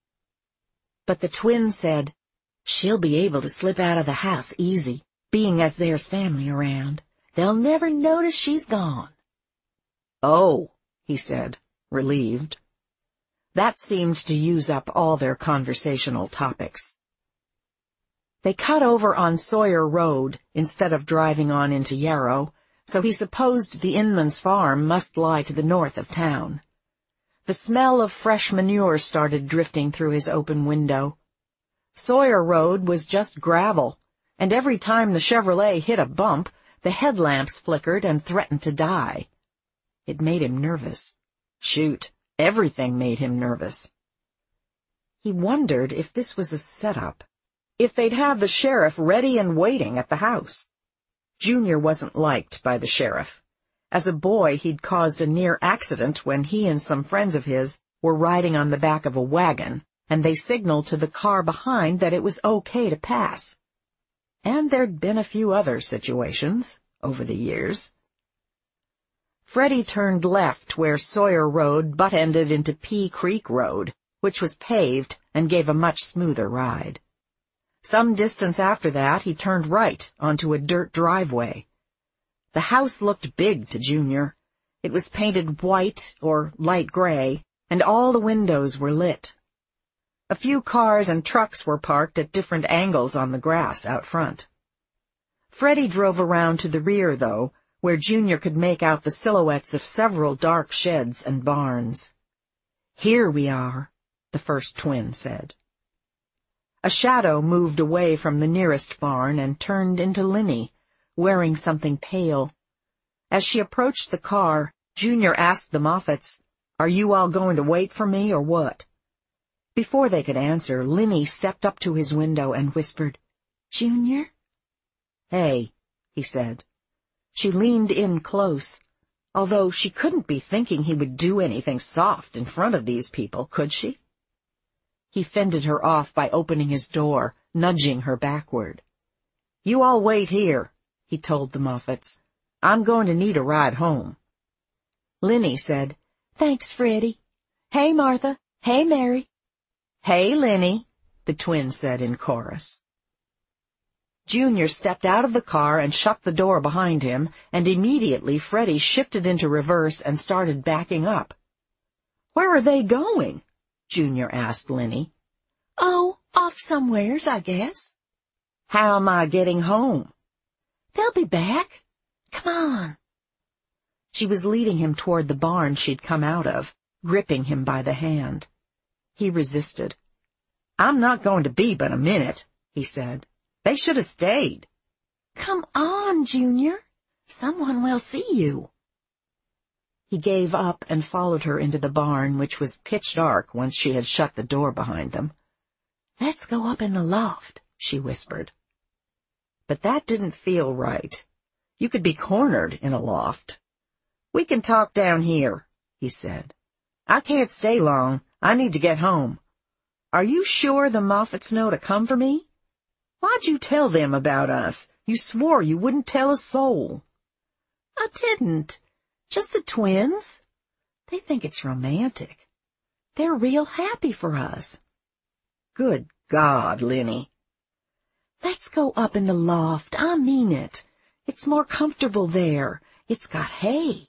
But the twin said, "She'll be able to slip out of the house easy, being as there's family around. They'll never notice she's gone." "Oh," he said, relieved. That seemed to use up all their conversational topics. They cut over on Sawyer Road instead of driving on into Yarrow, so he supposed the Inman's farm must lie to the north of town. The smell of fresh manure started drifting through his open window. Sawyer Road was just gravel, and every time the Chevrolet hit a bump, the headlamps flickered and threatened to die. It made him nervous. Shoot, everything made him nervous. He wondered if this was a setup, if they'd have the sheriff ready and waiting at the house. Junior wasn't liked by the sheriff. As a boy, he'd caused a near accident when he and some friends of his were riding on the back of a wagon, and they signaled to the car behind that it was okay to pass. And there'd been a few other situations over the years. Freddie turned left where Sawyer Road butt-ended into Pea Creek Road, which was paved and gave a much smoother ride. Some distance after that, he turned right onto a dirt driveway. The house looked big to Junior. It was painted white or light gray, and all the windows were lit. A few cars and trucks were parked at different angles on the grass out front. Freddie drove around to the rear, though, where Junior could make out the silhouettes of several dark sheds and barns. "Here we are," the first twin said. A shadow moved away from the nearest barn and turned into Linny, wearing something pale. As she approached the car, Junior asked the Moffats, "Are you all going to wait for me or what?" Before they could answer, Linny stepped up to his window and whispered, "Junior?" "Hey," he said. She leaned in close, although she couldn't be thinking he would do anything soft in front of these people, could she? He fended her off by opening his door, nudging her backward. "You all wait here," he told the Moffats. "I'm going to need a ride home." Linny said, "Thanks, Freddie. Hey, Martha. Hey, Mary." "Hey, Linny," the twins said in chorus. Junior stepped out of the car and shut the door behind him, and immediately Freddie shifted into reverse and started backing up. "Where are they going?" Junior asked Linny. "Oh, off somewheres, I guess." "How am I getting home?" "They'll be back. Come on." She was leading him toward the barn she'd come out of, gripping him by the hand. He resisted. "I'm not going to be but a minute," he said. "They should have stayed." "Come on, Junior. Someone will see you." He gave up and followed her into the barn, which was pitch dark once she had shut the door behind them. "Let's go up in the loft," she whispered. But that didn't feel right. You could be cornered in a loft. "We can talk down here," he said. "I can't stay long. I need to get home. Are you sure the Moffats know to come for me? Why'd you tell them about us? You swore you wouldn't tell a soul." "I didn't. Just the twins. They think it's romantic. They're real happy for us." "Good God, Linny." "Let's go up in the loft. I mean it. It's more comfortable there. It's got hay."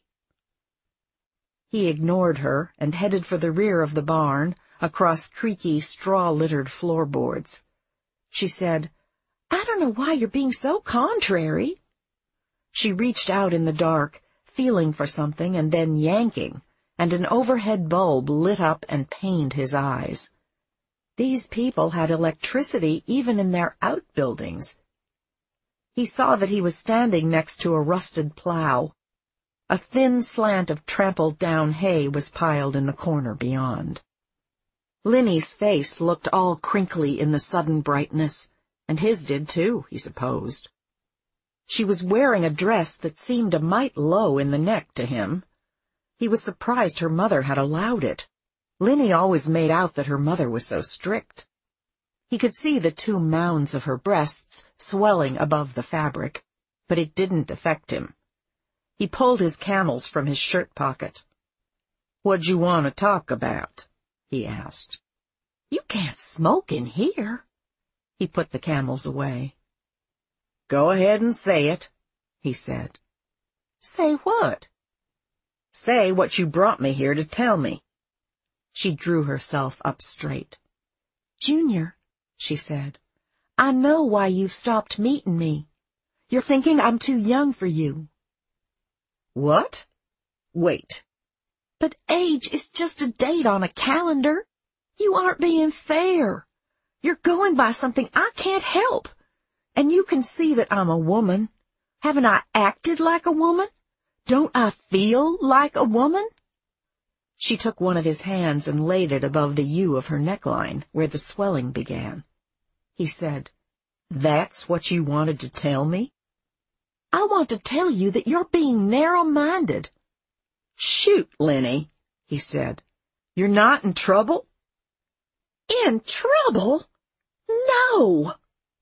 He ignored her and headed for the rear of the barn, across creaky, straw-littered floorboards. She said, "I don't know why you're being so contrary." She reached out in the dark, feeling for something and then yanking, and an overhead bulb lit up and pained his eyes. These people had electricity even in their outbuildings. He saw that he was standing next to a rusted plow. A thin slant of trampled-down hay was piled in the corner beyond. Linny's face looked all crinkly in the sudden brightness, and his did too, he supposed. She was wearing a dress that seemed a mite low in the neck to him. He was surprised her mother had allowed it. Linny always made out that her mother was so strict. He could see the two mounds of her breasts swelling above the fabric, but it didn't affect him. He pulled his Camels from his shirt pocket. "What'd you want to talk about?" he asked. "You can't smoke in here." He put the Camels away. "Go ahead and say it," he said. "Say what?" "Say what you brought me here to tell me." She drew herself up straight. "Junior," she said, "I know why you've stopped meeting me. You're thinking I'm too young for you." "What? Wait." "But age is just a date on a calendar. You aren't being fair. You're going by something I can't help. And you can see that I'm a woman. Haven't I acted like a woman? Don't I feel like a woman?" She took one of his hands and laid it above the U of her neckline, where the swelling began. He said, "That's what you wanted to tell me?" "I want to tell you that you're being narrow-minded." "Shoot, Lenny," he said. "You're not in trouble?" "In trouble? No!"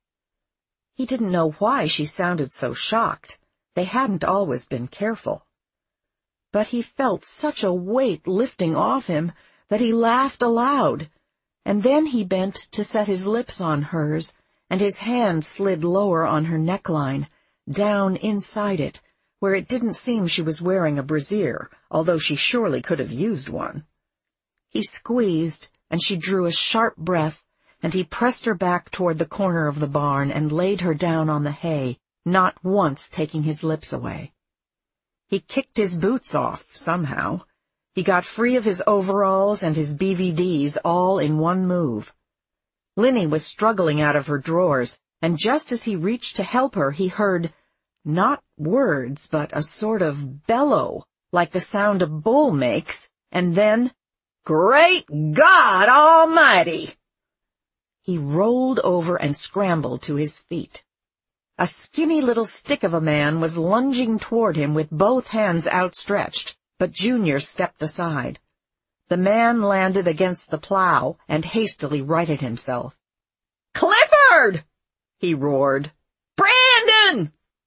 He didn't know why she sounded so shocked. They hadn't always been careful. But he felt such a weight lifting off him that he laughed aloud, and then he bent to set his lips on hers, and his hand slid lower on her neckline, down inside it, where it didn't seem she was wearing a brassiere, although she surely could have used one. He squeezed, and she drew a sharp breath, and he pressed her back toward the corner of the barn and laid her down on the hay, not once taking his lips away. He kicked his boots off, somehow. He got free of his overalls and his B V Ds all in one move. Linny was struggling out of her drawers, and just as he reached to help her, he heard, not words, but a sort of bellow, like the sound a bull makes, and then, "Great God Almighty!" He rolled over and scrambled to his feet. A skinny little stick of a man was lunging toward him with both hands outstretched, but Junior stepped aside. The man landed against the plow and hastily righted himself. "Clifford!" he roared. "Brandon!"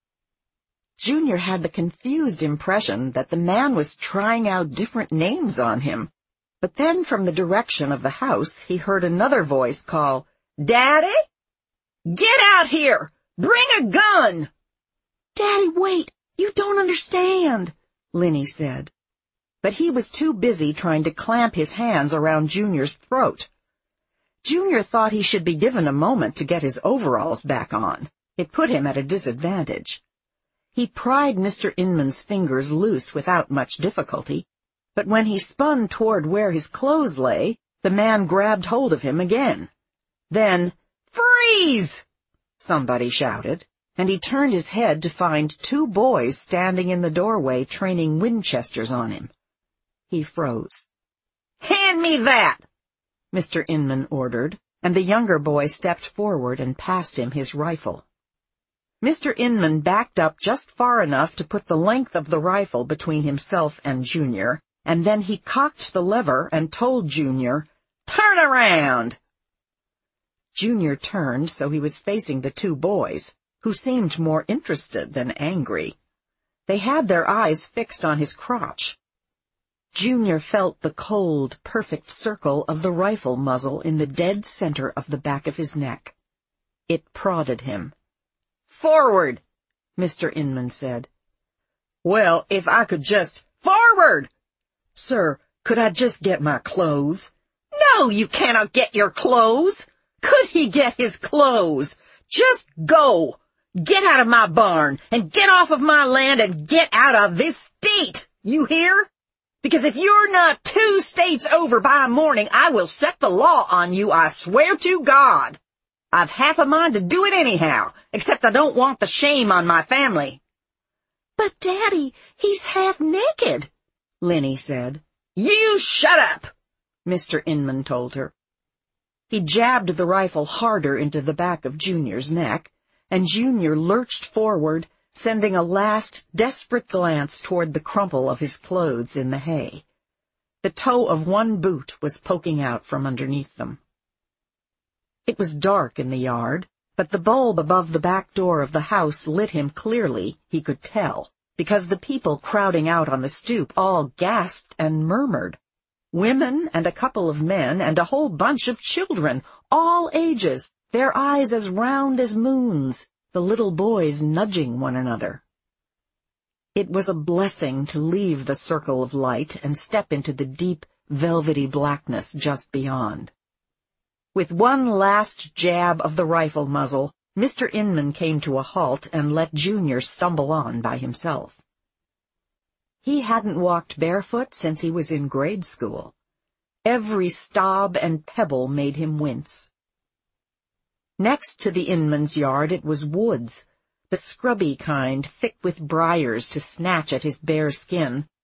Junior had the confused impression that the man was trying out different names on him, but then from the direction of the house he heard another voice call, "Daddy? Get out here! Bring a gun!" "Daddy, wait! You don't understand," Linny said. But he was too busy trying to clamp his hands around Junior's throat. Junior thought he should be given a moment to get his overalls back on. It put him at a disadvantage. He pried Mister Inman's fingers loose without much difficulty, but when he spun toward where his clothes lay, the man grabbed hold of him again. Then, "Freeze!" somebody shouted, and he turned his head to find two boys standing in the doorway training Winchesters on him. He froze. "Hand me that!" Mister Inman ordered, and the younger boy stepped forward and passed him his rifle. Mister Inman backed up just far enough to put the length of the rifle between himself and Junior, and then he cocked the lever and told Junior, "Turn around!" Junior turned so he was facing the two boys, who seemed more interested than angry. They had their eyes fixed on his crotch. Junior felt the cold, perfect circle of the rifle muzzle in the dead center of the back of his neck. It prodded him. "Forward!" Mister Inman said. "Well, if I could just—" "Forward!" "Sir, could I just get my clothes?" "No, you cannot get your clothes. Could he get his clothes? Just go! Get out of my barn, and get off of my land, and get out of this state! You hear? Because if you're not two states over by morning, I will set the law on you, I swear to God. I've half a mind to do it anyhow, except I don't want the shame on my family." "But, Daddy, he's half naked," Linny said. "You shut up," Mister Inman told her. He jabbed the rifle harder into the back of Junior's neck, and Junior lurched forward, sending a last desperate glance toward the crumple of his clothes in the hay. The toe of one boot was poking out from underneath them. It was dark in the yard, but the bulb above the back door of the house lit him clearly, he could tell, because the people crowding out on the stoop all gasped and murmured. Women and a couple of men and a whole bunch of children, all ages, their eyes as round as moons, the little boys nudging one another. It was a blessing to leave the circle of light and step into the deep, velvety blackness just beyond. With one last jab of the rifle muzzle, Mister Inman came to a halt and let Junior stumble on by himself. He hadn't walked barefoot since he was in grade school. Every stob and pebble made him wince. Next to the Inman's yard it was woods, the scrubby kind thick with briars to snatch at his bare skin,